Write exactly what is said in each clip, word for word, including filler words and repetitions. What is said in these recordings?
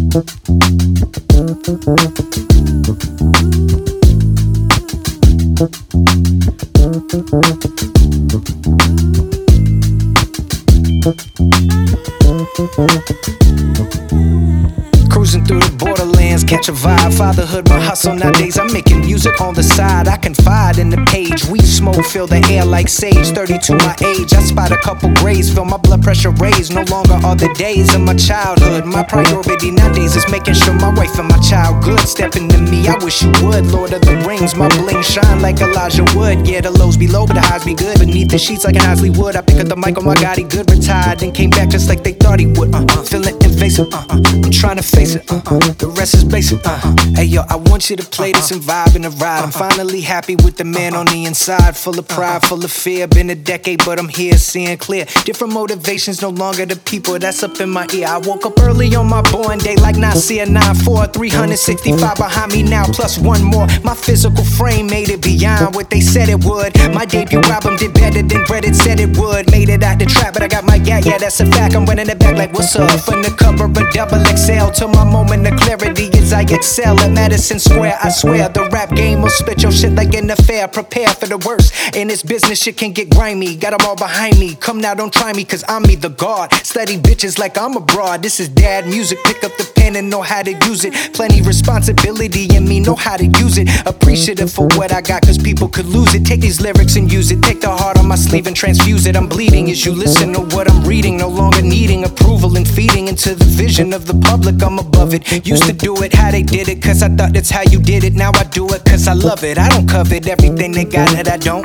Cruising through the borderlands, catch a vibe. Fatherhood, my hustle nowadays. I'm making music on the side. I confide in the page. Weed smoke, fill the air like sage. thirty-two my age. I spot a couple grays, feel my blood pressure raise. No longer are the days of my childhood. My priority nowadays is making sure my wife and my child good. Stepping to me, I wish you would. Lord of the Rings, my bling shine like Elijah Wood. Yeah, the lows be low, but the highs be good. Beneath the sheets like an Isley Wood. I pick up the mic, oh my God, he good. Retired and came back just like they thought he would. Uh-uh, feeling invasive. Uh-uh, I'm trying to face it. Uh-uh, the rest is basic. Uh-uh, hey yo, I want you to play this and vibe in the ride. I'm finally happy with the man on the inside. Full of pride, full of fear. Been a decade, but I'm here seeing clear. Different motivations, no longer the people that's up in my ear. I woke up early on my born day like Nasir nine four. three hundred sixty-five behind me now, plus one more. My physical frame made it beyond what they said it would. My debut album did better than Reddit said it would. Made it out the trap, but I got my gat, yeah, that's a fact. I'm running it back like what's up? From the cover of double X L till my moment of clarity as I excel at Madison Square. I swear the rap game will spit your shit like an affair. Prepare for the worst. In this business, shit can get grimy. Got them all behind me. Come now, don't try me, cause I'm me, the god. Study bitches like I'm abroad. This is dad music. Pick up the pen and know how to use it. Plenty responsibility in me, know how to use it. Appreciative for what I got, cause people could lose it. Take these lyrics and use it. Take the heart on my sleeve and transfuse it. I'm bleeding as you listen to what I'm reading. No longer needing approval and feeding into the vision of the public. I'm above it. Used to do it how they did it, cause I thought that's how you did it. Now I do it cause I love it. I don't covet everything they got that I don't.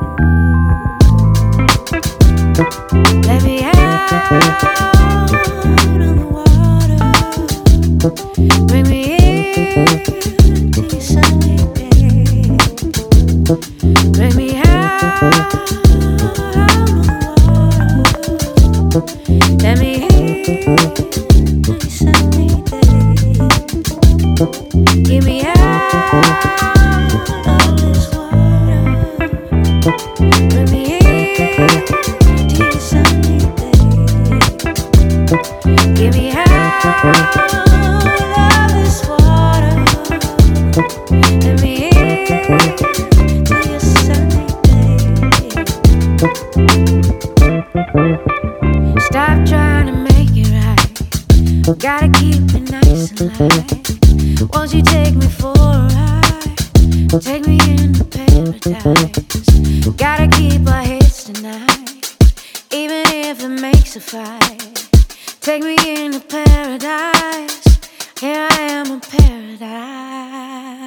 Let me out on the water. Bring me in to your sunny day. Bring me out on the water. Let me in to your sunny day. Get me out of this water. Bring me in to your sunny day. Get me out of this water. Let me in to your sunny day. Stop trying to make it right. Gotta keep it nice and light. Won't you take me for a ride? Take me into paradise. Gotta keep our heads tonight, even if it makes a fight. Take me into paradise. Here I am in paradise.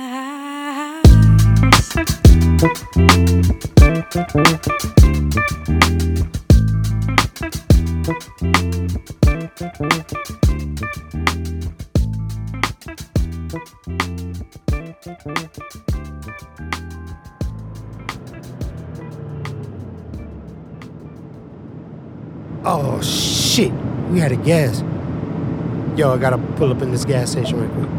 Oh shit, we had a gas. Yo, I gotta pull up in this gas station right quick.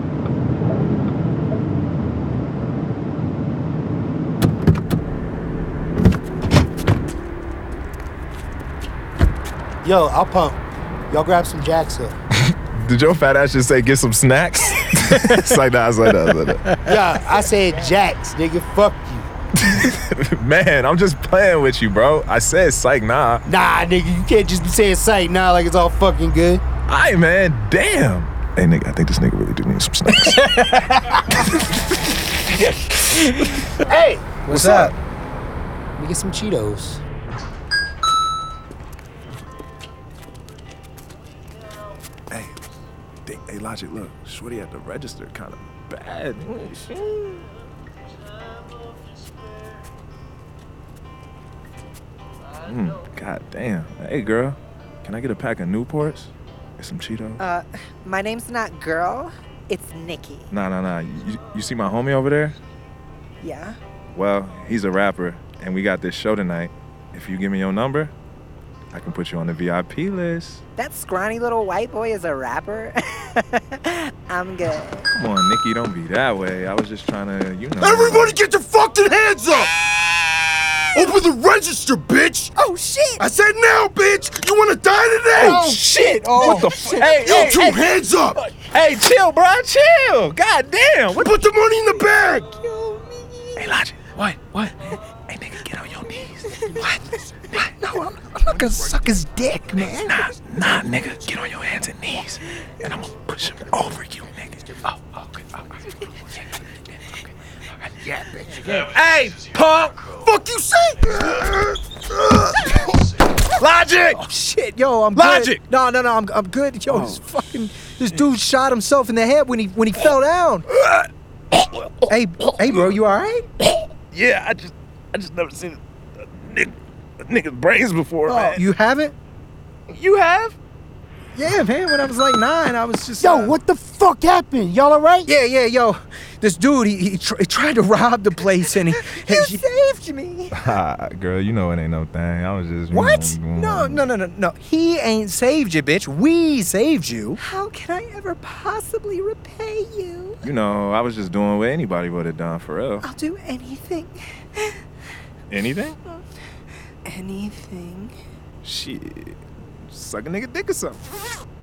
Yo, I'll pump. Y'all grab some Jacks up. Did your fat ass just say get some snacks? It's like that, it's like that, it's like that. Yeah, I said Jacks, nigga, fuck you. Man, I'm just playing with you, bro. I said psych nah. Nah, nigga, you can't just be saying psych nah like it's all fucking good. Aight, man, damn. Hey, nigga, I think this nigga really do need some snacks. Hey! What's up? Let me get some Cheetos. Hey, they, hey, Logic, look, shorty at the register kind of bad. Mm, God damn. Hey, girl, can I get a pack of Newports and some Cheetos? Uh, my name's not Girl, it's Nikki. Nah, nah, nah. You, you see my homie over there? Yeah? Well, he's a rapper, and we got this show tonight. If you give me your number, I can put you on the V I P list. That scrawny little white boy is a rapper? I'm good. Come on, Nikki, don't be that way. I was just trying to, you know. Everybody get your fucking hands up! Open the register, bitch! Oh, shit! I said now, bitch! You wanna die today? Oh, shit! Oh, What the f- Hey, You hey, two hey. hands up! Hey, chill, bro. Chill. God damn. What? Put the money in the bag. Hey, Logic. What? What? Hey, nigga, get on your knees. What? What? No, I'm, I'm not gonna suck his dick, man. Nah, nah, nigga. Get on your hands and knees. And I'm gonna push him over you, nigga. Oh, okay. Oh, okay. Yeah, bitch. Yeah. Hey, punk. Fuck you say? Logic. Oh shit, yo, I'm Logic! good. No, no, no, I'm I'm good. Yo, this fucking this dude shot himself in the head when he when he fell down. hey, hey, bro, you all right? Yeah, I just, I just never seen a nigga, a nigga's brains before, Oh, man. you haven't? You have? Yeah, man. When I was like nine, I was just. Yo, uh, what the fuck happened? Y'all alright? Yeah, yeah, yo. This dude, he, he, tr- he tried to rob the place and he. You he- saved me. Ah, girl, you know it ain't no thing. I was just. What? No, no, no, no, no. He ain't saved you, bitch. We saved you. How can I ever possibly repay you? You know, I was just doing what anybody would have done for real. I'll do anything. Anything? Anything. Shit. Suck a nigga dick or something.